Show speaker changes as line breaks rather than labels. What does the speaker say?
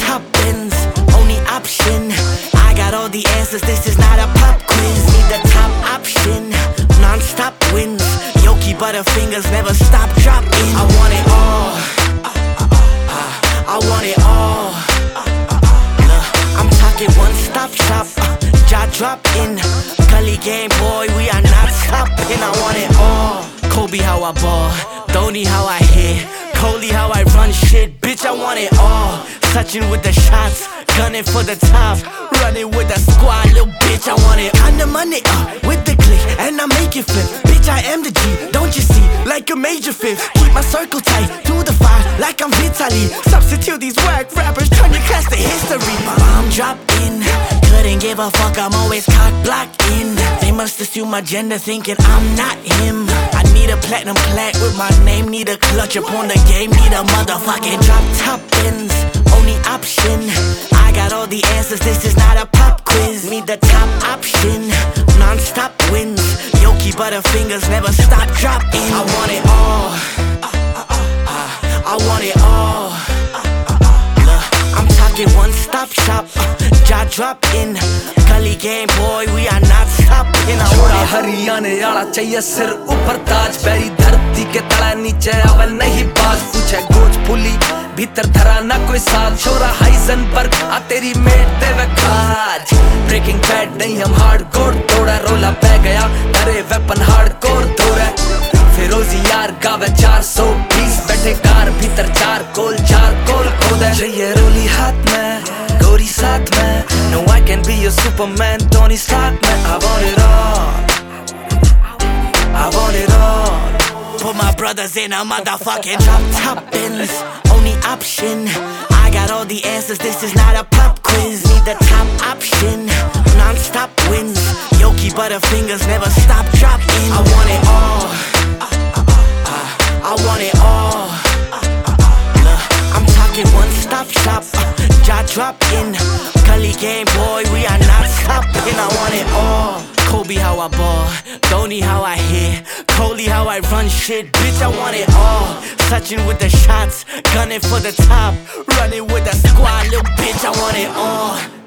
top ends, only option. I got all the answers, this is not a pop quiz. Need the top option, non-stop wins. Yoki Butterfingers never stop dropping. I want it all, I want it all. I'm talking one-stop shop, jaw drop in. Gully game boy, we are not stopping. I want it all. Kobe how I ball, Dhoni how I hit, Kohli how I run shit. Bitch, I want it all. Touching with the shots, gunning for the top, running with the squad, little bitch, I want it. Kinda money with the click, and I make it flip. Bitch, I am the G, don't you see? Like a major fifth, keep my circle tight, do the fire like I'm Vitaly. Substitute these whack rappers, turn your class to history. Bomb drop in, couldn't give a fuck, I'm always cock blocked in. They must assume my gender, thinking I'm not him. I need a platinum plaque with my name, need a clutch upon the game, need a motherfucking drop top ends, only option. I got all the answers, this is not a pop quiz. Need the top option, non-stop wins. Yoki Butterfingers never stop dropping. I want it all, I want it all. I'm talking one-stop shop, jaw drop in. Gully game boy, we are not stopping. I want it.
हरियाणे वाला चाहिए सिर ऊपर ताज, पैरी धरती के तला नीचे अब नहीं बाज। पूछे गोच फुली भीतर धरा ना कोई साथ, छोरा हाइजनबर्ग आ तेरी मेट देवे खाज। ब्रेकिंग बैड नहीं हम हार्डकोर तोड़ा, रोला पै गया करे वेपन हार्डकोर तोड़ा। फिरोजी यार गावे 420, बैठे कार भीतर चार कोल खोदे। चाहिए रोली हाथ में, गोरी साथ में, no I can be your Superman, Tony Stark man. I want it all, I want it all.
Put my brothers in a motherfucking drop top ends, only option. I got all the answers, this is not a pop quiz. Need the top option, non-stop wins. Yoki Butterfingers never stop dropping. I want it all, I want it all. I'm talking one-stop shop, jaw drop in. Gully game boy, we are not stopping. I want it all. Kobe how I ball, Dhoni how I hit, Kohli how I run shit. Bitch, I want it all. Touching with the shots, gunning for the top, running with the squad, little bitch, I want it all.